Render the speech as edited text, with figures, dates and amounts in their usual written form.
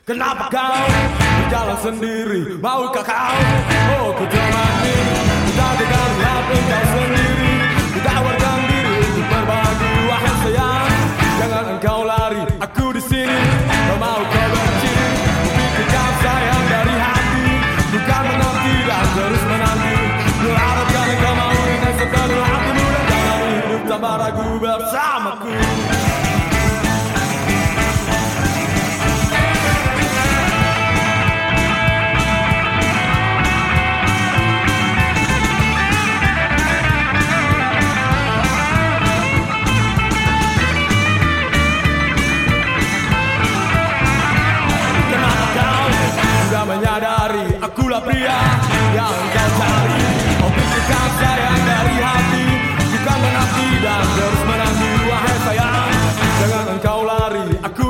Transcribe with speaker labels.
Speaker 1: Kenapa kau berjalan sendiri? Maukah kau? Oh, ku temani. Kita dengan hati kau sendiri. Kita tawarkan diri untuk berbagi. Wahai sayang, jangan engkau lari. Aku di sini. Kau mau kau benci? Kupikirkan sayang dari hati. Bukan menanti dan terus menanti. Kuharapkan engkau mau dengan sepenuh hatimu dan jalani hidup tanpa ragu bersamaku. Menyadari akulah pria yang kau cari. Oh, pikirkan sayang dari hati, bukan menanti dan terus menanti. Wahai sayang, jangan engkau lari. Aku